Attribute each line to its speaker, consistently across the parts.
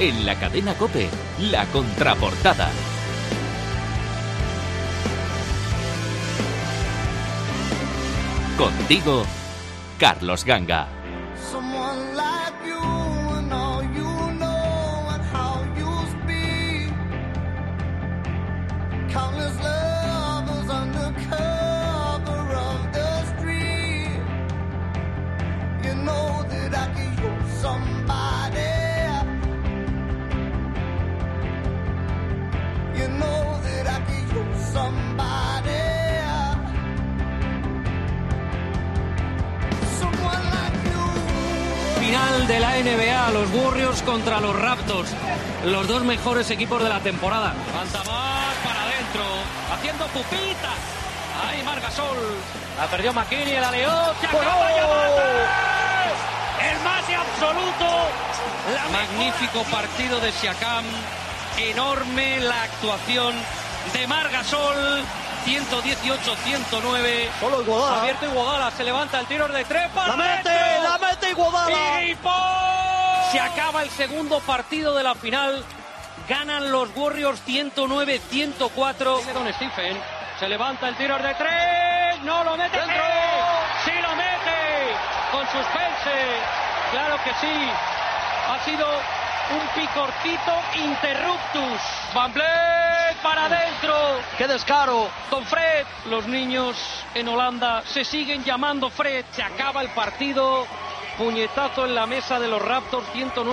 Speaker 1: En la cadena COPE, La Contraportada. Contigo, Carlos Ganga.
Speaker 2: Final de la NBA, los Warriors contra los Raptors, los dos mejores equipos de la temporada. Levanta más para adentro, haciendo pupitas. Ahí Marc Gasol, la perdió McKinney, el aleó, se acaba el más y absoluto. Magnífico partido de Siakam, enorme la actuación de Marc Gasol. 118-109.
Speaker 3: Solo Iguodala.
Speaker 2: Abierto Iguodala, se levanta el tiro de tres para
Speaker 3: la mete Iguodala.
Speaker 2: Y se acaba el segundo partido de la final. Ganan los Warriors 109-104. Don Stephen se levanta el tiro de tres. No lo mete.
Speaker 3: ¡Dentro!
Speaker 2: Sí lo mete. Con suspense. Claro que sí. Ha sido un picorcito interruptus. Van Vleet para adentro.
Speaker 3: ¡Qué descaro!
Speaker 2: Con Fred. Los niños en Holanda se siguen llamando Fred. Se acaba el partido. Puñetazo en la mesa de los Raptors.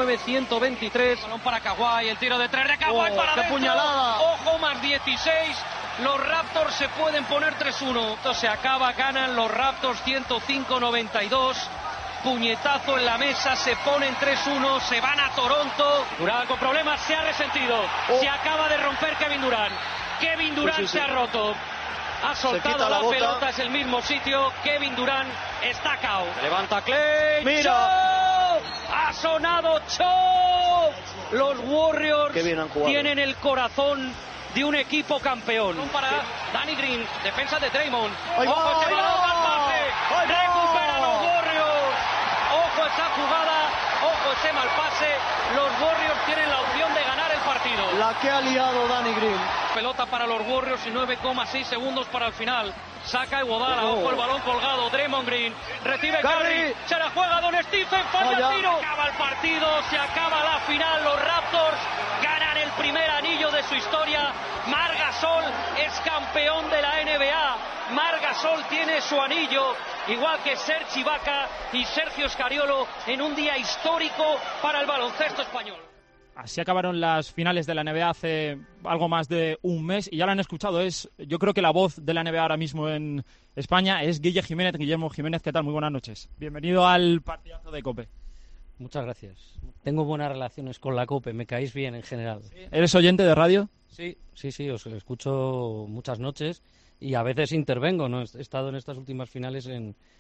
Speaker 2: 109-123. Balón para Kawhi. El tiro de tres de Kawhi para
Speaker 3: ¡qué
Speaker 2: adentro.
Speaker 3: puñalada!
Speaker 2: Ojo, más 16. Los Raptors se pueden poner 3-1. Esto se acaba. Ganan los Raptors 105-92. Puñetazo en la mesa, se ponen 3-1, se van a Toronto. Durant con problemas, se ha resentido. Se acaba de romper Kevin Durant. Kevin Durant se ha roto. Ha soltado la pelota, es el mismo sitio. Kevin Durant está cao. Se levanta Clay.
Speaker 3: ¡Mira!
Speaker 2: ¡Cho! Ha sonado Cho. Los Warriors tienen el corazón de un equipo campeón. Para Danny Green, defensa de Draymond. Ojo, ese balón al pase. Recupera los Warriors. Ojo esa jugada, ojo ese mal pase. Los Warriors tienen la opción de ganar el partido.
Speaker 3: La que ha liado Danny Green.
Speaker 2: Pelota para los Warriors y 9,6 segundos para el final. Saca Iguodala, ojo el balón colgado. Draymond Green, recibe Curry. Se la juega Don Stephen, falla el tiro. Acaba el partido, se acaba la final. Los Raptors ganan el primer anillo de su historia. Marc Gasol es campeón de la NBA. Marc Gasol tiene su anillo, igual que Serge Ibaka y Sergio Scariolo, en un día histórico para el baloncesto español.
Speaker 4: Así acabaron las finales de la NBA hace algo más de un mes y ya lo han escuchado. Yo creo que la voz de la NBA ahora mismo en España es Guillermo Jiménez. ¿Qué tal? Muy buenas noches. Bienvenido al partidazo de COPE.
Speaker 5: Muchas gracias. Tengo buenas relaciones con la COPE, me caéis bien en general.
Speaker 4: ¿Sí? ¿Eres oyente de radio?
Speaker 5: Sí, os escucho muchas noches y a veces intervengo, ¿no? He estado en estas últimas finales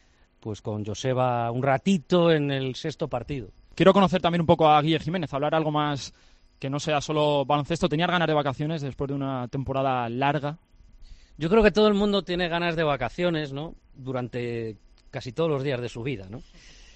Speaker 5: con Joseba un ratito en el sexto partido.
Speaker 4: Quiero conocer también un poco a Guille Jiménez, hablar algo más que no sea solo baloncesto. ¿Tenías ganas de vacaciones después de una temporada larga?
Speaker 5: Yo creo que todo el mundo tiene ganas de vacaciones, ¿no? Durante casi todos los días de su vida, ¿no?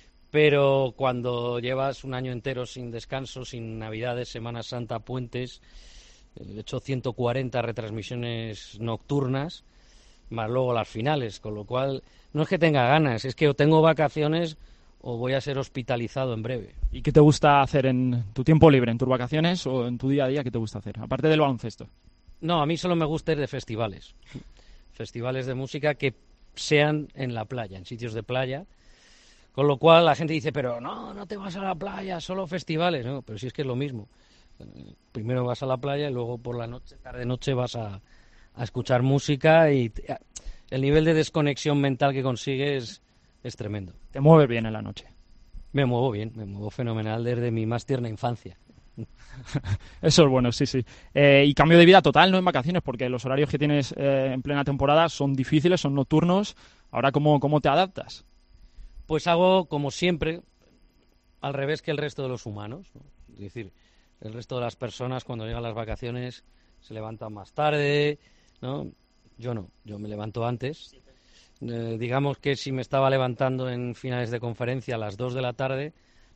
Speaker 5: Pero cuando llevas un año entero sin descanso, sin Navidades, Semana Santa, puentes, he hecho 140 retransmisiones nocturnas, más luego las finales, con lo cual no es que tenga ganas, es que o tengo vacaciones o voy a ser hospitalizado en breve.
Speaker 4: ¿Y qué te gusta hacer en tu tiempo libre, en tus vacaciones o en tu día a día? ¿Qué te gusta hacer, aparte del baloncesto?
Speaker 5: No, a mí solo me gusta ir de festivales. Festivales de música que sean en la playa, en sitios de playa. Con lo cual la gente dice, pero no te vas a la playa, solo festivales. No, pero sí es que es lo mismo. Primero vas a la playa y luego por la noche, tarde-noche vas a escuchar música y el nivel de desconexión mental que consigues es tremendo.
Speaker 4: ¿Te mueves bien en la noche?
Speaker 5: Me muevo bien, me muevo fenomenal desde mi más tierna infancia.
Speaker 4: Eso es bueno, sí. Y cambio de vida total, no en vacaciones, porque los horarios que tienes en plena temporada son difíciles, son nocturnos. Ahora, ¿cómo te adaptas?
Speaker 5: Pues hago, como siempre, al revés que el resto de los humanos, ¿no? Es decir, el resto de las personas cuando llegan las vacaciones se levantan más tarde, ¿no? Yo no, yo me levanto antes. Digamos que si me estaba levantando en finales de conferencia a las 2 de la tarde,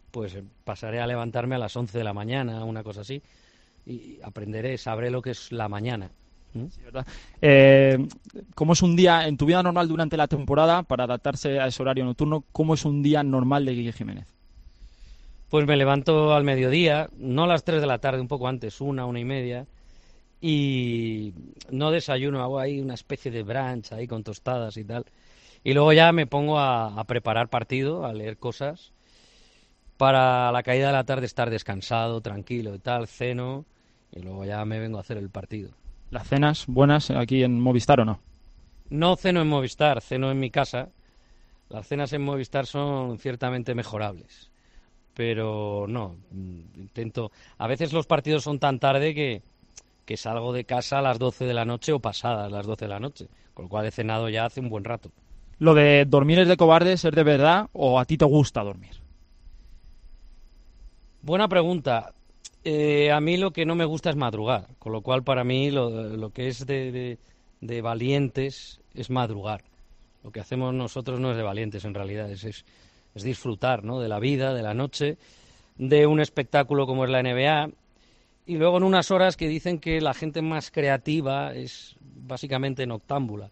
Speaker 5: pues pasaré a levantarme a las 11 de la mañana, una cosa así, y sabré lo que es la mañana.
Speaker 4: Sí, ¿verdad? ¿Cómo es un día en tu vida normal durante la temporada, para adaptarse a ese horario nocturno? ¿Cómo es un día normal de Guille Jiménez?
Speaker 5: Pues me levanto al mediodía, no a las 3 de la tarde, un poco antes, 1:30, y no desayuno, hago ahí una especie de brunch ahí con tostadas y tal. Y luego ya me pongo a preparar partido, a leer cosas, para la caída de la tarde estar descansado, tranquilo y tal, ceno, y luego ya me vengo a hacer el partido.
Speaker 4: ¿Las cenas buenas aquí en Movistar o no?
Speaker 5: No ceno en Movistar, ceno en mi casa. Las cenas en Movistar son ciertamente mejorables, pero no, intento... A veces los partidos son tan tarde que salgo de casa a las 12 de la noche o pasadas las 12 de la noche, con lo cual he cenado ya hace un buen rato.
Speaker 4: ¿Lo de dormir es de cobardes, es de verdad, o a ti te gusta dormir?
Speaker 5: Buena pregunta. A mí lo que no me gusta es madrugar, con lo cual para mí lo que es de valientes es madrugar. Lo que hacemos nosotros no es de valientes en realidad, es disfrutar, ¿no?, de la vida, de la noche, de un espectáculo como es la NBA, y luego en unas horas que dicen que la gente más creativa es básicamente noctámbula.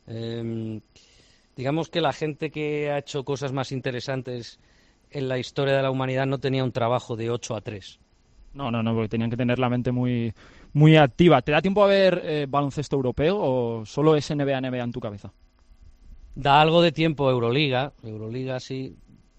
Speaker 5: Digamos que la gente que ha hecho cosas más interesantes en la historia de la humanidad no tenía un trabajo de 8 a 3.
Speaker 4: No, porque tenían que tener la mente muy, muy activa. ¿Te da tiempo a ver baloncesto europeo o solo es NBA en tu cabeza?
Speaker 5: Da algo de tiempo Euroliga sí,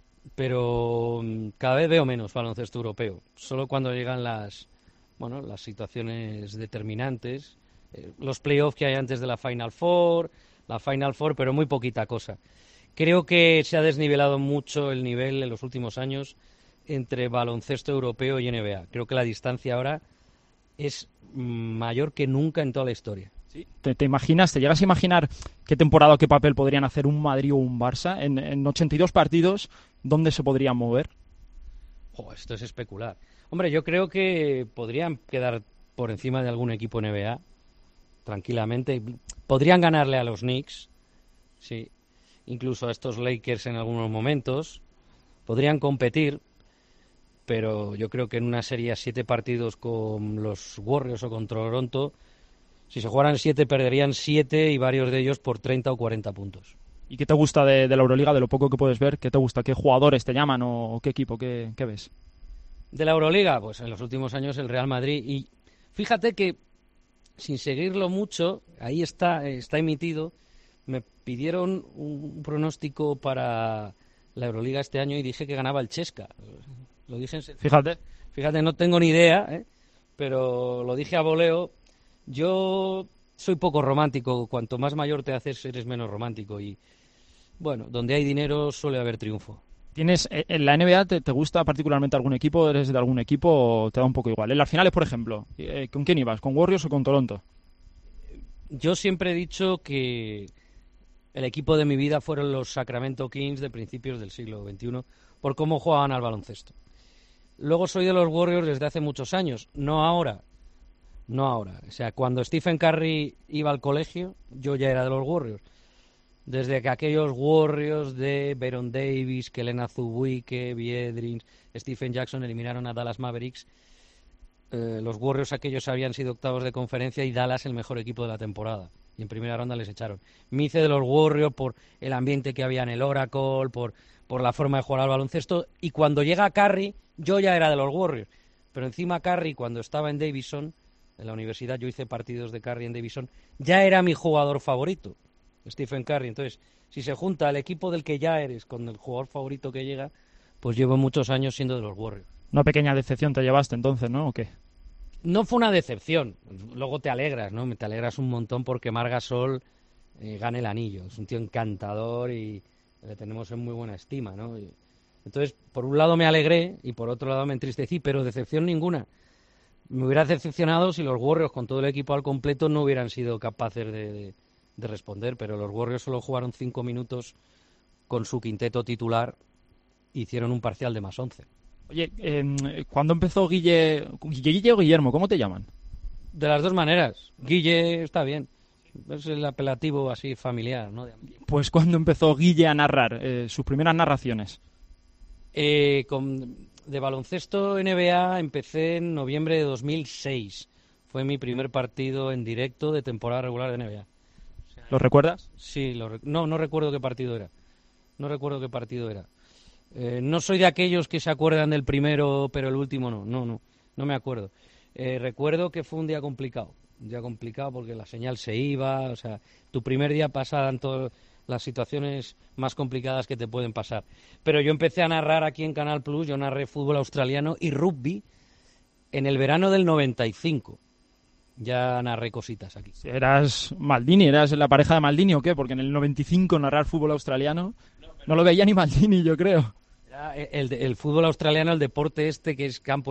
Speaker 5: pero cada vez veo menos baloncesto europeo. Solo cuando llegan las situaciones determinantes, los playoffs que hay antes de la Final Four, pero muy poquita cosa. Creo que se ha desnivelado mucho el nivel en los últimos años entre baloncesto europeo y NBA. Creo que la distancia ahora es mayor que nunca en toda la historia.
Speaker 4: ¿Sí? ¿Te llegas a imaginar qué temporada o qué papel podrían hacer un Madrid o un Barça en 82 partidos? ¿Dónde se podrían mover?
Speaker 5: Esto es especular. Hombre, yo creo que podrían quedar por encima de algún equipo NBA tranquilamente. Podrían ganarle a los Knicks, sí, incluso a estos Lakers en algunos momentos. Podrían competir, pero yo creo que en una serie a 7 partidos con los Warriors o con Toronto, si se jugaran 7 perderían 7 y varios de ellos por 30 o 40 puntos.
Speaker 4: ¿Y qué te gusta de la Euroliga, de lo poco que puedes ver? ¿Qué te gusta? ¿Qué jugadores te llaman o qué equipo? ¿Qué ves?
Speaker 5: De la Euroliga, pues en los últimos años el Real Madrid. Y fíjate que, sin seguirlo mucho, ahí está emitido, me pidieron un pronóstico para la Euroliga este año y dije que ganaba el Chesca. Lo dije en serio. Fíjate, no tengo ni idea, pero lo dije a voleo. Yo soy poco romántico, cuanto más mayor te haces eres menos romántico y, bueno, donde hay dinero suele haber triunfo.
Speaker 4: ¿Tienes en la NBA te gusta particularmente algún equipo? ¿Eres de algún equipo o te da un poco igual? En las finales, por ejemplo, ¿con quién ibas? ¿Con Warriors o con Toronto?
Speaker 5: Yo siempre he dicho que el equipo de mi vida fueron los Sacramento Kings de principios del siglo XXI por cómo jugaban al baloncesto. Luego soy de los Warriors desde hace muchos años, no ahora. O sea, cuando Stephen Curry iba al colegio, yo ya era de los Warriors. Desde que aquellos Warriors de Baron Davis, Kelena Zubuike, Biedrins, Stephen Jackson eliminaron a Dallas Mavericks, los Warriors aquellos habían sido octavos de conferencia y Dallas el mejor equipo de la temporada. Y en primera ronda les echaron. Me hice de los Warriors por el ambiente que había en el Oracle, por la forma de jugar al baloncesto. Y cuando llega Curry, yo ya era de los Warriors. Pero encima Curry, cuando estaba en Davidson, en la universidad, yo hice partidos de Curry en Davidson, ya era mi jugador favorito, Stephen Curry. Entonces, si se junta el equipo del que ya eres con el jugador favorito que llega, pues llevo muchos años siendo de los Warriors.
Speaker 4: Una pequeña decepción te llevaste entonces, ¿no? ¿O qué?
Speaker 5: No fue una decepción. Luego te alegras, ¿no? Te alegras un montón porque Marc Gasol gane el anillo. Es un tío encantador y le tenemos en muy buena estima, ¿no? Entonces, por un lado me alegré y por otro lado me entristecí, pero decepción ninguna. Me hubiera decepcionado si los Warriors con todo el equipo al completo no hubieran sido capaces de responder, pero los Warriors solo jugaron 5 minutos con su quinteto titular e hicieron un parcial de +11.
Speaker 4: Oye, ¿cuándo empezó Guille o Guillermo? ¿Cómo te llaman?
Speaker 5: De las dos maneras. Guille está bien. Es el apelativo así familiar, ¿no?
Speaker 4: Pues ¿cuándo empezó Guille a narrar sus primeras narraciones?
Speaker 5: De baloncesto NBA empecé en noviembre de 2006. Fue mi primer partido en directo de temporada regular de NBA.
Speaker 4: ¿Lo recuerdas?
Speaker 5: Sí, no recuerdo qué partido era. No soy de aquellos que se acuerdan del primero, pero el último no me acuerdo. Recuerdo que fue un día complicado porque la señal se iba, o sea, tu primer día pasaban todas las situaciones más complicadas que te pueden pasar. Pero yo empecé a narrar aquí en Canal Plus, yo narré fútbol australiano y rugby en el verano del 95. Ya narré cositas aquí.
Speaker 4: ¿Eras Maldini? ¿Eras la pareja de Maldini o qué? Porque en el 95 narrar fútbol australiano no lo veía ni Maldini, yo creo.
Speaker 5: Era el fútbol australiano, el deporte que es campo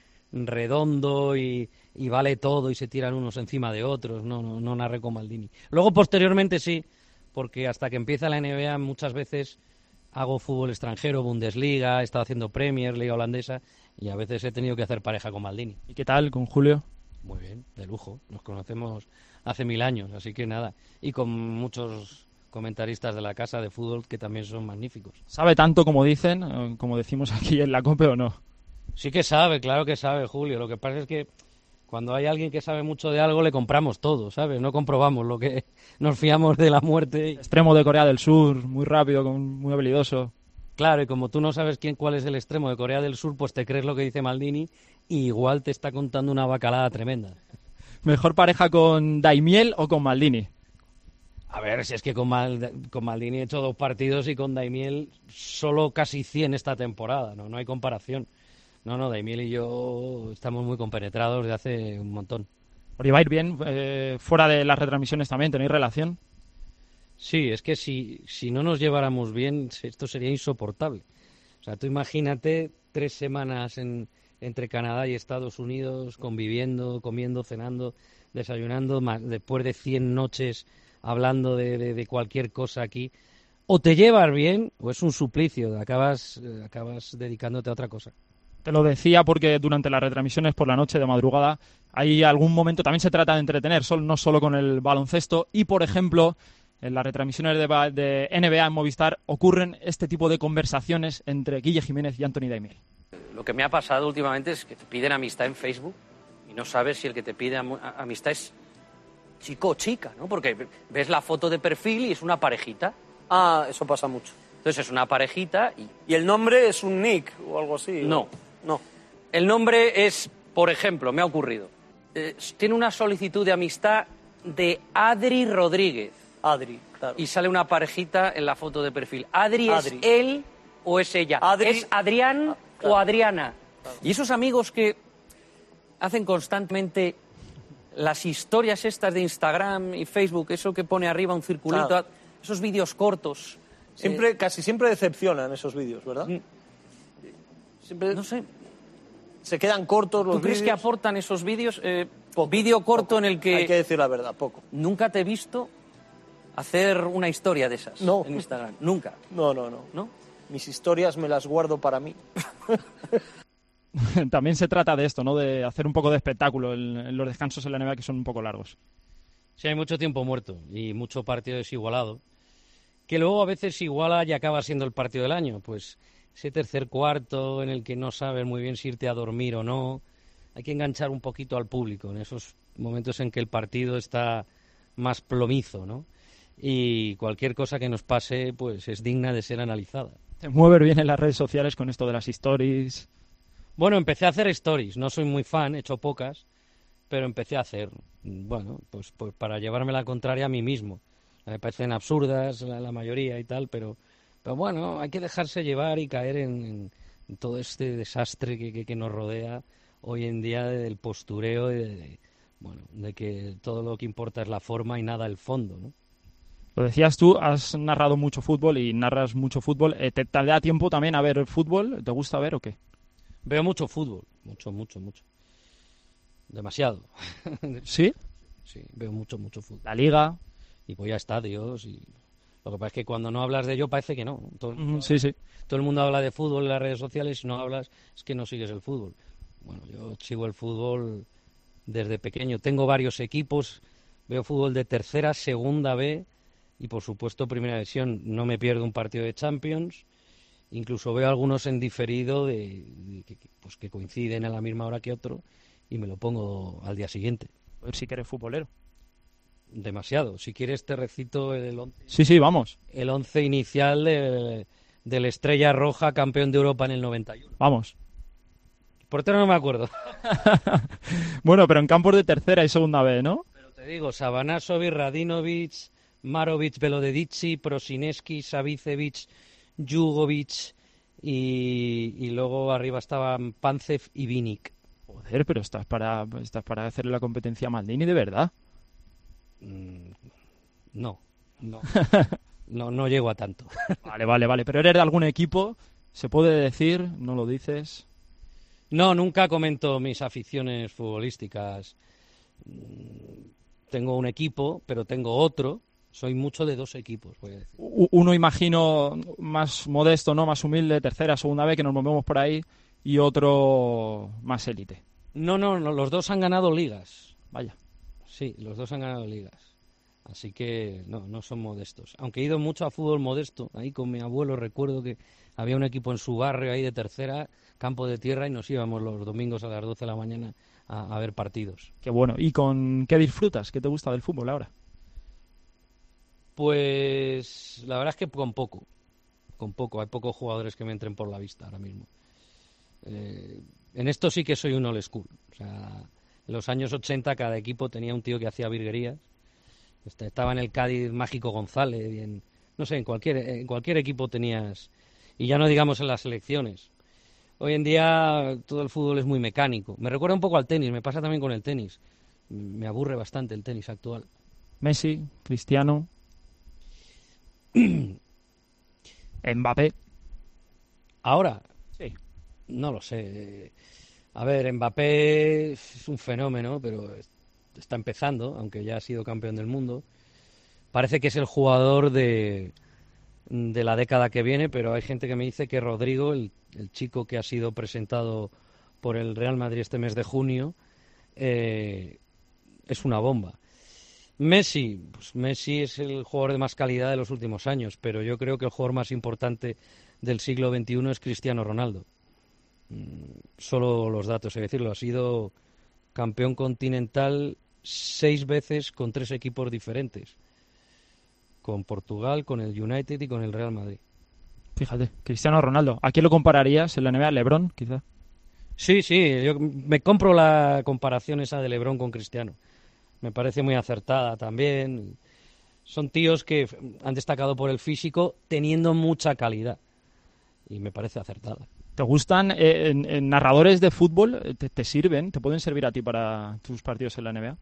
Speaker 5: redondo y vale todo y se tiran unos encima de otros. No narré con Maldini. Luego, posteriormente sí, porque hasta que empieza la NBA muchas veces hago fútbol extranjero, Bundesliga, he estado haciendo Premier, Liga holandesa, y a veces he tenido que hacer pareja con Maldini.
Speaker 4: ¿Y qué tal con Julio?
Speaker 5: Muy bien, de lujo. Nos conocemos hace 1000 años, así que nada. Y con muchos comentaristas de la casa de fútbol que también son magníficos.
Speaker 4: ¿Sabe tanto como dicen, como decimos aquí en la COPE o no?
Speaker 5: Sí que sabe, claro que sabe, Julio. Lo que pasa es que cuando hay alguien que sabe mucho de algo le compramos todo, ¿sabes? No comprobamos lo que nos fiamos de la muerte.
Speaker 4: Extremo de Corea del Sur, muy rápido, muy habilidoso.
Speaker 5: Claro, y como tú no sabes cuál es el extremo de Corea del Sur, pues te crees lo que dice Maldini y igual te está contando una bacalada tremenda.
Speaker 4: ¿Mejor pareja con Daimiel o con Maldini?
Speaker 5: A ver, si es que con Maldini he hecho 2 partidos y con Daimiel solo casi 100 esta temporada, no hay comparación. No, Daimiel y yo estamos muy compenetrados de hace un montón.
Speaker 4: ¿Os lleváis bien fuera de las retransmisiones también? ¿Tenéis relación?
Speaker 5: Sí, es que si no nos lleváramos bien, esto sería insoportable. O sea, tú imagínate 3 semanas entre Canadá y Estados Unidos conviviendo, comiendo, cenando, desayunando, después de 100 noches hablando de cualquier cosa aquí. O te llevas bien o es un suplicio, acabas dedicándote a otra cosa.
Speaker 4: Te lo decía porque durante las retransmisiones por la noche de madrugada hay algún momento, también se trata de entretener, no solo con el baloncesto, y por ejemplo en las retransmisiones de NBA en Movistar ocurren este tipo de conversaciones entre Guille Jiménez y Anthony Daimiel.
Speaker 6: Lo que me ha pasado últimamente es que te piden amistad en Facebook y no sabes si el que te pide amistad es chico o chica, ¿no? Porque ves la foto de perfil y es una parejita.
Speaker 3: Ah, eso pasa mucho.
Speaker 6: Entonces es una parejita
Speaker 3: ¿Y el nombre es un nick o algo así?
Speaker 6: No.
Speaker 3: No.
Speaker 6: El nombre es, por ejemplo, me ha ocurrido, tiene una solicitud de amistad de Adri Rodríguez.
Speaker 3: Adri, claro.
Speaker 6: Y sale una parejita en la foto de perfil. ¿Adri es él o es ella? ¿Es Adrián o Adriana? Claro. Y esos amigos que hacen constantemente las historias estas de Instagram y Facebook, eso que pone arriba un circulito, claro, esos vídeos cortos.
Speaker 3: Casi siempre decepcionan esos vídeos, ¿verdad? Siempre,
Speaker 6: no sé.
Speaker 3: Se quedan cortos los vídeos.
Speaker 6: ¿Tú crees que aportan esos vídeos? Vídeo corto
Speaker 3: poco.
Speaker 6: En el que...
Speaker 3: Hay que decir la verdad, poco.
Speaker 6: Nunca te he visto hacer una historia de esas
Speaker 3: en
Speaker 6: Instagram. Nunca.
Speaker 3: No. Mis historias me las guardo para mí.
Speaker 4: También se trata de esto, ¿no? De hacer un poco de espectáculo en los descansos en la NBA, que son un poco largos.
Speaker 5: Sí, hay mucho tiempo muerto y mucho partido desigualado, que luego a veces iguala y acaba siendo el partido del año. Pues ese tercer cuarto en el que no sabes muy bien si irte a dormir o no. Hay que enganchar un poquito al público en esos momentos en que el partido está más plomizo, ¿no? Y cualquier cosa que nos pase, pues es digna de ser analizada.
Speaker 4: Te mueves bien en las redes sociales con esto de las stories.
Speaker 5: Bueno, empecé a hacer stories. No soy muy fan, he hecho pocas, pero empecé a hacer, bueno, pues para llevarme la contraria a mí mismo. Me parecen absurdas la mayoría y tal, pero bueno, hay que dejarse llevar y caer en todo este desastre que nos rodea hoy en día del postureo y de que todo lo que importa es la forma y nada el fondo, ¿no?
Speaker 4: Lo decías tú, has narrado mucho fútbol y narras mucho fútbol. ¿Te da tiempo también a ver fútbol? ¿Te gusta ver o qué?
Speaker 5: Veo mucho fútbol, mucho. Demasiado.
Speaker 4: ¿Sí?
Speaker 5: Sí, veo mucho fútbol.
Speaker 4: La Liga.
Speaker 5: Y voy a estadios y lo que pasa es que cuando no hablas de ello parece que no.
Speaker 4: Sí.
Speaker 5: Todo el mundo habla de fútbol en las redes sociales y si no hablas es que no sigues el fútbol. Bueno, yo sigo el fútbol desde pequeño. Tengo varios equipos, veo fútbol de tercera, segunda B y por supuesto primera división. No me pierdo un partido de Champions Incluso veo algunos en diferido pues que coinciden a la misma hora que otro y me lo pongo al día siguiente.
Speaker 4: A ver si eres futbolero.
Speaker 5: Demasiado. Si quieres te recito el 11.
Speaker 4: Sí, vamos.
Speaker 5: El 11 inicial del Estrella Roja, campeón de Europa en el 91.
Speaker 4: Vamos.
Speaker 5: Portero no me acuerdo.
Speaker 4: Bueno, pero en campos de tercera y segunda B, ¿no?
Speaker 5: Pero te digo, Savanasovic, Radinovic, Marovic, Velodedici, Prosineski, Savicevic, Jugovic y luego arriba estaban Pancev y Vinic.
Speaker 4: Joder, pero estás para hacerle la competencia a Maldini, ¿de verdad?
Speaker 5: No llego a tanto.
Speaker 4: Vale, pero ¿eres de algún equipo? ¿Se puede decir? ¿No lo dices?
Speaker 5: No, nunca comento mis aficiones futbolísticas. Tengo un equipo, pero tengo otro. Soy mucho de dos equipos, voy a decir.
Speaker 4: Uno, imagino, más modesto, ¿no? Más humilde, tercera, segunda B, que nos movemos por ahí, y otro más élite.
Speaker 5: No, los dos han ganado ligas.
Speaker 4: Vaya.
Speaker 5: Sí, los dos han ganado ligas. Así que no son modestos. Aunque he ido mucho a fútbol modesto. Ahí con mi abuelo recuerdo que había un equipo en su barrio ahí de tercera, campo de tierra, y nos íbamos los domingos a las 12 de la mañana a ver partidos.
Speaker 4: Qué bueno. ¿Y con qué disfrutas? ¿Qué te gusta del fútbol ahora?
Speaker 5: Pues la verdad es que con poco. Hay pocos jugadores que me entren por la vista ahora mismo. En esto sí que soy un old school. O sea, en los años 80 cada equipo tenía un tío que hacía virguerías. Estaba en el Cádiz Mágico González y en cualquier equipo tenías, y ya no digamos en las selecciones. Hoy en día todo el fútbol es muy mecánico. Me recuerda un poco al tenis, me pasa también con el tenis. Me aburre bastante el tenis actual.
Speaker 4: Messi, Cristiano, Mbappé.
Speaker 5: ¿Ahora?
Speaker 4: Sí.
Speaker 5: No lo sé. A ver, Mbappé es un fenómeno, pero está empezando, aunque ya ha sido campeón del mundo. Parece que es el jugador de la década que viene, pero hay gente que me dice que Rodrigo, el chico que ha sido presentado por el Real Madrid este mes de junio, es una bomba. Messi es el jugador de más calidad de los últimos años, pero yo creo que el jugador más importante del siglo XXI es Cristiano Ronaldo. Solo los datos, es decirlo, ha sido campeón continental 6 veces con 3 equipos diferentes, con Portugal, con el United y con el Real Madrid.
Speaker 4: Fíjate, Cristiano Ronaldo. ¿A quién lo compararías en la NBA? ¿LeBron, quizá?
Speaker 5: Sí, yo me compro la comparación esa de LeBron con Cristiano. Me parece muy acertada también. Son tíos que han destacado por el físico teniendo mucha calidad y me parece acertada.
Speaker 4: ¿Te gustan en narradores de fútbol? ¿Te sirven? ¿Te pueden servir a ti para tus partidos en la NBA?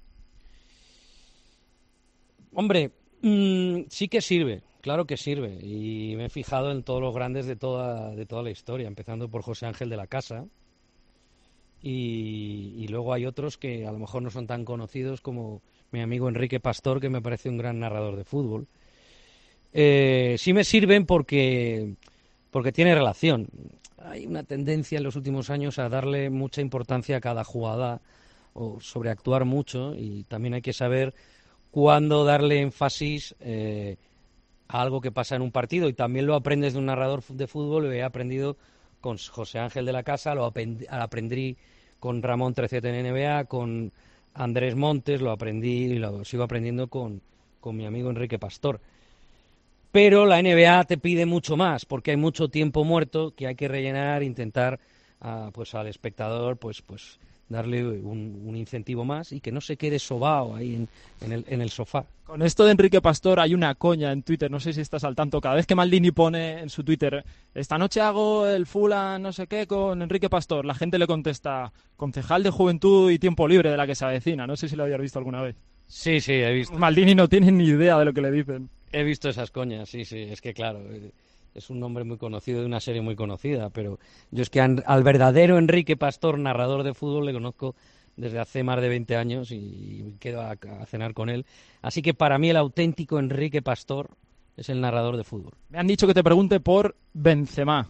Speaker 5: Hombre, sí que sirve, claro que sirve. Y me he fijado en todos los grandes de toda la historia, empezando por José Ángel de la Casa. Y luego hay otros que a lo mejor no son tan conocidos, como mi amigo Enrique Pastor, que me parece un gran narrador de fútbol. Sí me sirven porque tiene relación. Hay una tendencia en los últimos años a darle mucha importancia a cada jugada o sobreactuar mucho, y también hay que saber cuándo darle énfasis a algo que pasa en un partido, y también lo aprendes de un narrador de fútbol. Lo he aprendido con José Ángel de la Casa, lo aprendí con Ramón Trecet en NBA, con Andrés Montes, lo aprendí y lo sigo aprendiendo con mi amigo Enrique Pastor. Pero la NBA te pide mucho más, porque hay mucho tiempo muerto que hay que rellenar, intentar al espectador pues darle un incentivo más y que no se quede sobao ahí en el sofá.
Speaker 4: Con esto de Enrique Pastor hay una coña en Twitter, no sé si estás al tanto. Cada vez que Maldini pone en su Twitter: esta noche hago el Fulham no sé qué con Enrique Pastor, la gente le contesta: concejal de Juventud y Tiempo Libre de la que se avecina. No sé si lo habías visto alguna vez.
Speaker 5: Sí, he visto.
Speaker 4: Maldini no tiene ni idea de lo que le dicen.
Speaker 5: He visto esas coñas, sí, es que claro, es un nombre muy conocido de una serie muy conocida, pero yo es que al verdadero Enrique Pastor, narrador de fútbol, le conozco desde hace más de 20 años y quedo a cenar con él. Así que para mí el auténtico Enrique Pastor es el narrador de fútbol.
Speaker 4: Me han dicho que te pregunte por Benzema.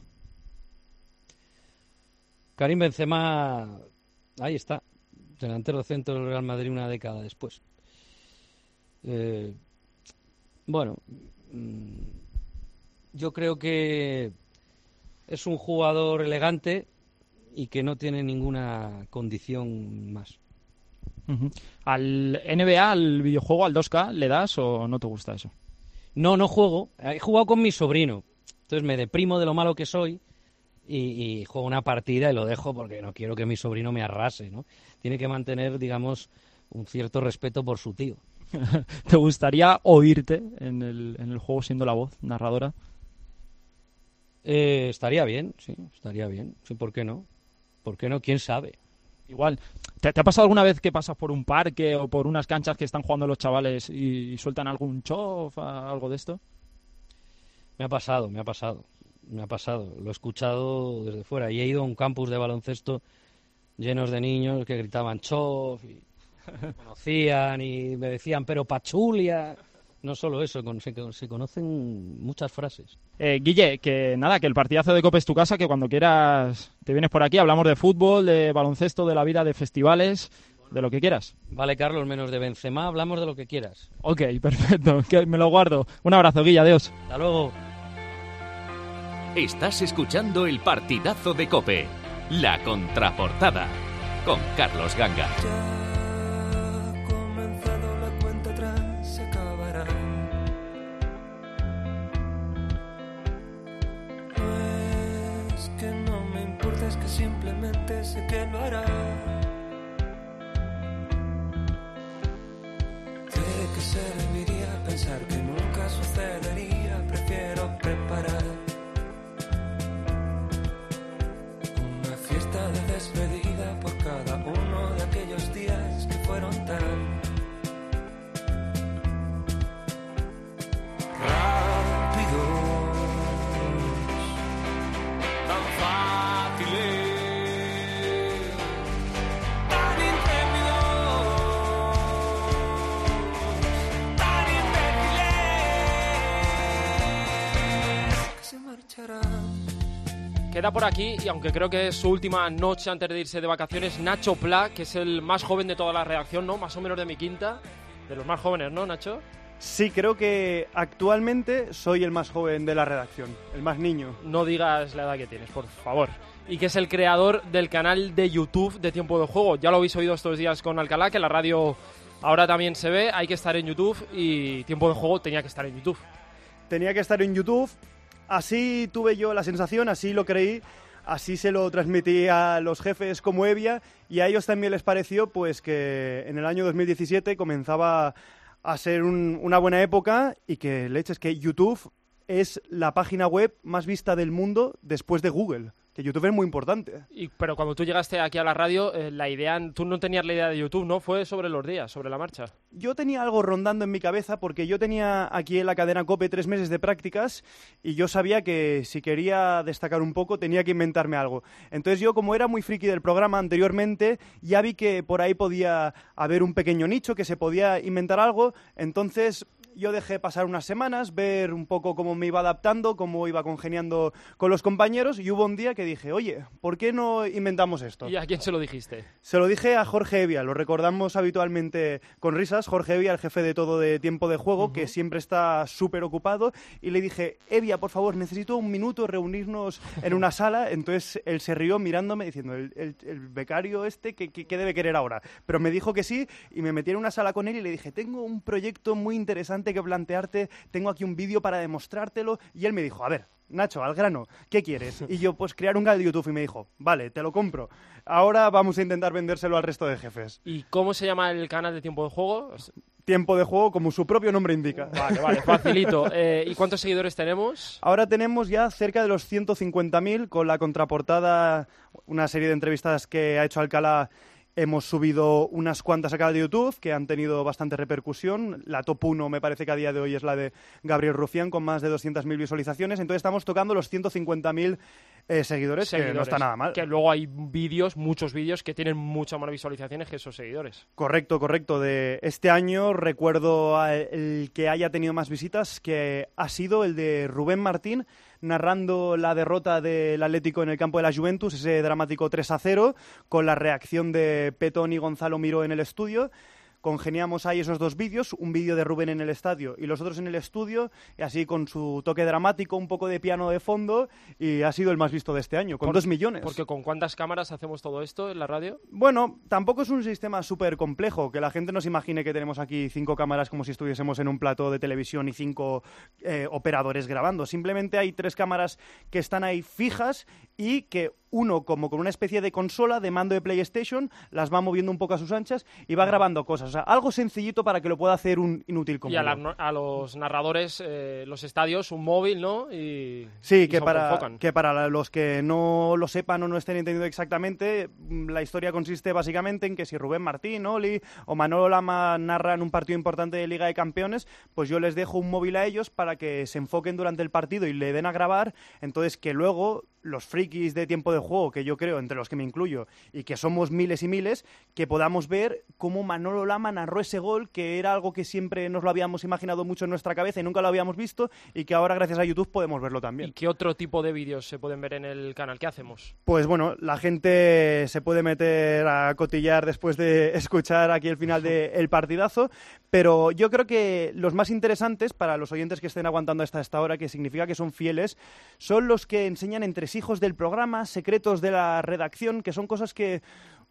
Speaker 5: Karim Benzema, ahí está, delantero centro del Real Madrid una década después. Bueno, yo creo que es un jugador elegante y que no tiene ninguna condición más.
Speaker 4: ¿Al NBA, al videojuego, al 2K, le das o no te gusta eso?
Speaker 5: No juego. He jugado con mi sobrino. Entonces me deprimo de lo malo que soy y juego una partida y lo dejo porque no quiero que mi sobrino me arrase, ¿no? Tiene que mantener, digamos, un cierto respeto por su tío.
Speaker 4: ¿Te gustaría oírte en el juego siendo la voz narradora?
Speaker 5: Estaría bien, sí, estaría bien. Sí, ¿por qué no? ¿Por qué no? ¿Quién sabe?
Speaker 4: Igual. ¿Te ha pasado alguna vez que pasas por un parque o por unas canchas que están jugando los chavales y sueltan algún chof, algo de esto?
Speaker 5: Me ha pasado. Lo he escuchado desde fuera. Y he ido a un campus de baloncesto llenos de niños que gritaban chof y me conocían y me decían, pero Pachulia. No solo eso, se conocen muchas frases.
Speaker 4: Guille, que nada, que el partidazo de COPE es tu casa, que cuando quieras te vienes por aquí, hablamos de fútbol, de baloncesto, de la vida, de festivales, de lo que quieras.
Speaker 5: Vale, Carlos, menos de Benzema, hablamos de lo que quieras.
Speaker 4: Ok, perfecto, que me lo guardo. Un abrazo, Guille, adiós.
Speaker 5: Hasta luego.
Speaker 1: Estás escuchando el partidazo de COPE, la contraportada, con Carlos Ganga.
Speaker 7: Simplemente sé que lo hará. ¿De qué serviría pensar que nunca sucedería? Prefiero preparar una fiesta de despedida por cada uno de aquellos días que fueron tan rápidos, tan fáciles.
Speaker 8: Queda por aquí, y aunque creo que es su última noche antes de irse de vacaciones, Nacho Pla, que es el más joven de toda la redacción, ¿no? Más o menos de mi quinta, de los más jóvenes, ¿no, Nacho?
Speaker 9: Sí, creo que actualmente soy el más joven de la redacción, el más niño.
Speaker 8: No digas la edad que tienes, por favor. Y que es el creador del canal de YouTube de Tiempo de Juego. Ya lo habéis oído estos días con Alcalá, que la radio ahora también se ve, hay que estar en YouTube, y Tiempo de Juego tenía que estar en YouTube.
Speaker 9: Tenía que estar en YouTube. Así tuve yo la sensación, así lo creí, así se lo transmití a los jefes como Evia, y a ellos también les pareció pues que en el año 2017 comenzaba a ser una buena época, y que leches, que YouTube es la página web más vista del mundo después de Google. Que YouTube es muy importante.
Speaker 8: Pero cuando tú llegaste aquí a la radio, la idea, tú no tenías la idea de YouTube, ¿no? Fue sobre los días, sobre la marcha.
Speaker 9: Yo tenía algo rondando en mi cabeza porque yo tenía aquí en la cadena COPE 3 meses de prácticas, y yo sabía que si quería destacar un poco tenía que inventarme algo. Entonces yo, como era muy friki del programa anteriormente, ya vi que por ahí podía haber un pequeño nicho, que se podía inventar algo. Entonces yo dejé pasar unas semanas, ver un poco cómo me iba adaptando, cómo iba congeniando con los compañeros, y hubo un día que dije, oye, ¿por qué no inventamos esto?
Speaker 8: ¿Y a quién se lo dijiste?
Speaker 9: Se lo dije a Jorge Evia, lo recordamos habitualmente con risas. Jorge Evia, el jefe de todo de Tiempo de Juego, que siempre está súper ocupado, y le dije, Evia, por favor, necesito un minuto, reunirnos en una sala. Entonces él se rió mirándome diciendo, el becario este, ¿qué debe querer ahora? Pero me dijo que sí, y me metí en una sala con él y le dije, tengo un proyecto muy interesante que plantearte, tengo aquí un vídeo para demostrártelo. Y él me dijo, a ver, Nacho, al grano, ¿qué quieres? Y yo, pues crear un canal de YouTube, y me dijo, vale, te lo compro. Ahora vamos a intentar vendérselo al resto de jefes.
Speaker 8: ¿Y cómo se llama el canal de Tiempo de Juego?
Speaker 9: Tiempo de Juego, como su propio nombre indica.
Speaker 8: Vale, facilito. ¿Y cuántos seguidores tenemos?
Speaker 9: Ahora tenemos ya cerca de los 150.000, con la contraportada, una serie de entrevistas que ha hecho Alcalá. Hemos subido unas cuantas a canal de YouTube que han tenido bastante repercusión. La top 1 me parece que a día de hoy es la de Gabriel Rufián, con más de 200.000 visualizaciones. Entonces estamos tocando los 150.000 seguidores, que no está nada mal.
Speaker 8: Que luego hay vídeos, muchos vídeos, que tienen muchas más visualizaciones que esos seguidores.
Speaker 9: Correcto. De este año recuerdo el que haya tenido más visitas, que ha sido el de Rubén Martín, narrando la derrota del Atlético en el campo de la Juventus, ese dramático 3-0, con la reacción de Petón y Gonzalo Miró en el estudio, congeniamos ahí esos dos vídeos, un vídeo de Rubén en el estadio y los otros en el estudio, y así con su toque dramático, un poco de piano de fondo, y ha sido el más visto de este año, con 2 millones.
Speaker 8: Porque ¿con cuántas cámaras hacemos todo esto en la radio?
Speaker 9: Bueno, tampoco es un sistema súper complejo, que la gente no se imagine que tenemos aquí 5 cámaras como si estuviésemos en un plató de televisión y 5 operadores grabando. Simplemente hay 3 cámaras que están ahí fijas y que uno, como con una especie de consola de mando de PlayStation, las va moviendo un poco a sus anchas y va grabando cosas. O sea, algo sencillito para que lo pueda hacer un inútil como yo.
Speaker 8: Y a los narradores, los estadios, un móvil, ¿no?
Speaker 9: Sí, que para los que no lo sepan o no estén entendiendo exactamente, la historia consiste básicamente en que si Rubén Martín, Oli o Manolo Lama narran un partido importante de Liga de Campeones, pues yo les dejo un móvil a ellos para que se enfoquen durante el partido y le den a grabar, entonces que luego los frikis de tiempo de juego, que yo creo, entre los que me incluyo, y que somos miles y miles, que podamos ver cómo Manolo Lama narró ese gol, que era algo que siempre nos lo habíamos imaginado mucho en nuestra cabeza y nunca lo habíamos visto, y que ahora gracias a YouTube podemos verlo también.
Speaker 8: ¿Y qué otro tipo de vídeos se pueden ver en el canal? ¿Qué hacemos?
Speaker 9: Pues bueno, la gente se puede meter a cotillar después de escuchar aquí el final del partidazo, pero yo creo que los más interesantes para los oyentes que estén aguantando hasta esta hora, que significa que son fieles, son los que enseñan entre hijos del programa, secretos de la redacción, que son cosas que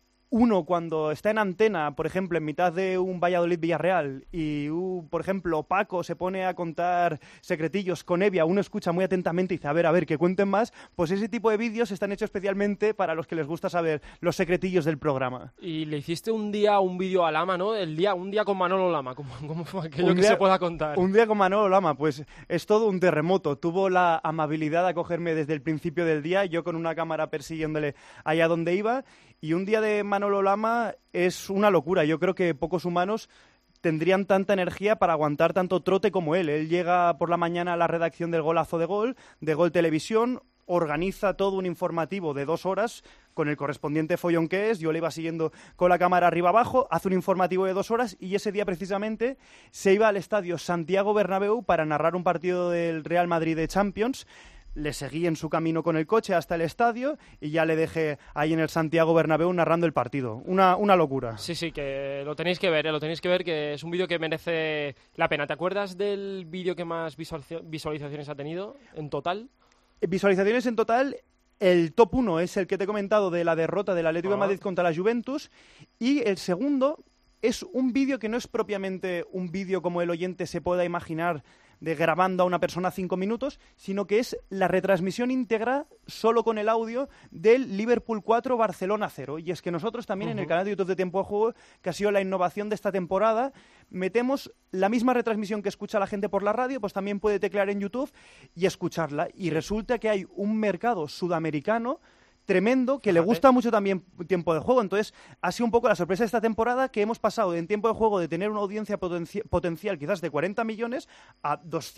Speaker 9: uno cuando está en antena, por ejemplo, en mitad de un Valladolid-Villarreal y, por ejemplo, Paco se pone a contar secretillos con Evia, uno escucha muy atentamente y dice, a ver, que cuenten más, pues ese tipo de vídeos están hechos especialmente para los que les gusta saber los secretillos del programa.
Speaker 8: Y le hiciste un día un vídeo a Lama, ¿no? Un día con Manolo Lama, ¿cómo fue aquello que se pueda contar?
Speaker 9: Un día con Manolo Lama, pues es todo un terremoto. Tuvo la amabilidad de acogerme desde el principio del día, yo con una cámara persiguiéndole allá donde iba. Y un día de Manolo Lama es una locura. Yo creo que pocos humanos tendrían tanta energía para aguantar tanto trote como él. Él llega por la mañana a la redacción del Golazo de Gol Televisión, organiza todo un informativo de 2 horas con el correspondiente follón que es. Yo le iba siguiendo con la cámara arriba abajo, hace un informativo de 2 horas y ese día precisamente se iba al estadio Santiago Bernabéu para narrar un partido del Real Madrid de Champions. Le seguí en su camino con el coche hasta el estadio y ya le dejé ahí en el Santiago Bernabéu narrando el partido. Una locura.
Speaker 8: Sí, que lo tenéis que ver, que es un vídeo que merece la pena. ¿Te acuerdas del vídeo que más visualizaciones ha tenido en total?
Speaker 9: Visualizaciones en total, el top 1 es el que te he comentado de la derrota del Atlético de Madrid contra la Juventus, y el segundo es un vídeo que no es propiamente un vídeo como el oyente se pueda imaginar de grabando a una persona 5 minutos, sino que es la retransmisión íntegra, solo con el audio, del Liverpool 4, Barcelona 0. Y es que nosotros también en el canal de YouTube de Tiempo de Juego, que ha sido la innovación de esta temporada, metemos la misma retransmisión que escucha la gente por la radio, pues también puede teclear en YouTube y escucharla. Y resulta que hay un mercado sudamericano tremendo, que le gusta mucho también Tiempo de Juego. Entonces, ha sido un poco la sorpresa de esta temporada, que hemos pasado en Tiempo de Juego de tener una audiencia potencial quizás de 40 millones a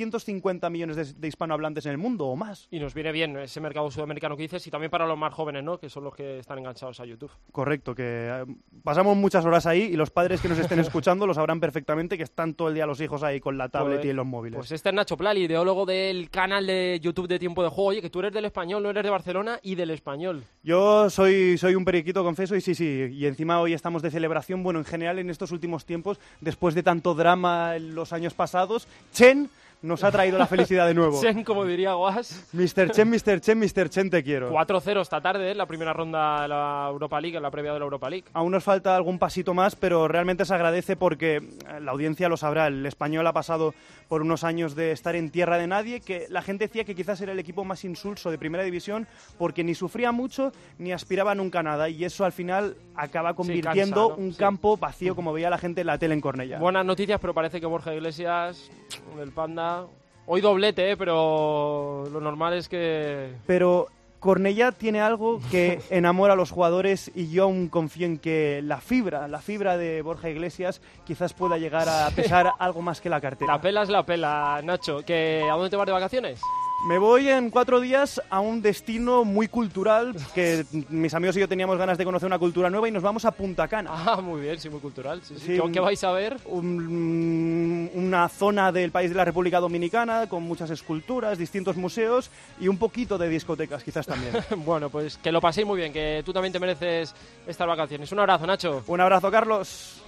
Speaker 9: 250 millones de hispanohablantes en el mundo o más.
Speaker 8: Y nos viene bien ese mercado sudamericano que dices, y también para los más jóvenes, ¿no? Que son los que están enganchados a YouTube.
Speaker 9: Correcto, que pasamos muchas horas ahí y los padres que nos estén escuchando lo sabrán perfectamente, que están todo el día los hijos ahí con la tablet y en los móviles.
Speaker 8: Pues este es Nacho Plali, ideólogo del canal de YouTube de Tiempo de Juego. Oye, que tú eres del Español, no eres de Barcelona y del Español.
Speaker 9: Yo soy un periquito, confeso, y sí, y encima hoy estamos de celebración. Bueno, en general en estos últimos tiempos, después de tanto drama en los años pasados, Chen nos ha traído la felicidad de nuevo.
Speaker 8: Chen, como diría Guas.
Speaker 9: Mr. Chen, te quiero.
Speaker 8: 4-0 esta tarde, la primera ronda de la Europa League, en la previa de la Europa League.
Speaker 9: Aún nos falta algún pasito más, pero realmente se agradece porque la audiencia lo sabrá. El Español ha pasado por unos años de estar en tierra de nadie, que la gente decía que quizás era el equipo más insulso de Primera División porque ni sufría mucho ni aspiraba nunca a nada, y eso al final acaba convirtiendo un campo vacío, como veía la gente en la tele en Cornellá.
Speaker 8: Buenas noticias, pero parece que Borja Iglesias, el Panda... Hoy doblete, pero lo normal es que...
Speaker 9: Pero Cornellá tiene algo que enamora a los jugadores, y yo aún confío en que la fibra de Borja Iglesias quizás pueda llegar a pesar algo más que la cartera.
Speaker 8: La pela es la pela, Nacho. ¿A dónde te vas de vacaciones?
Speaker 9: Me voy en 4 días a un destino muy cultural, que mis amigos y yo teníamos ganas de conocer una cultura nueva, y nos vamos a Punta Cana.
Speaker 8: Ah, muy bien, sí, muy cultural. Sí, sí. ¿Qué vais a ver?
Speaker 9: Una zona del país de la República Dominicana con muchas esculturas, distintos museos y un poquito de discotecas, quizás también.
Speaker 8: Bueno, pues que lo paséis muy bien, que tú también te mereces estas vacaciones. Un abrazo, Nacho.
Speaker 9: Un abrazo, Carlos.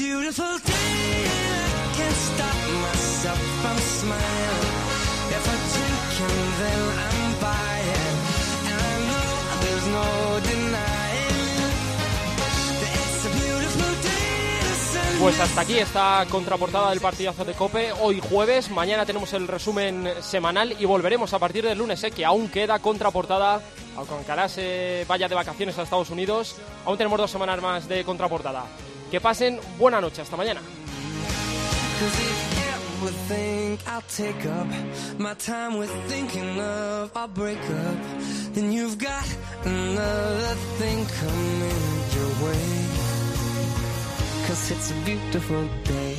Speaker 8: Pues hasta aquí esta contraportada del partidazo de COPE. Hoy jueves, mañana tenemos el resumen semanal y volveremos a partir del lunes, que aún queda contraportada. Aunque Alcalá se vaya de vacaciones a Estados Unidos, aún tenemos 2 semanas más de contraportada. Que pasen buena noche, hasta mañana.
Speaker 7: I'll take up my time with thinking of our breakup, and you've got another thing coming your way, 'cause it's a beautiful day.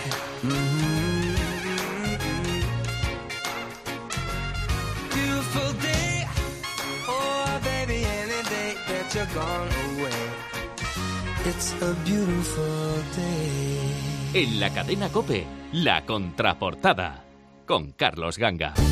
Speaker 7: Beautiful day, oh baby, any day that you're gone away, it's a beautiful day.
Speaker 1: En la cadena COPE, La Contraportada, con Carlos Ganga.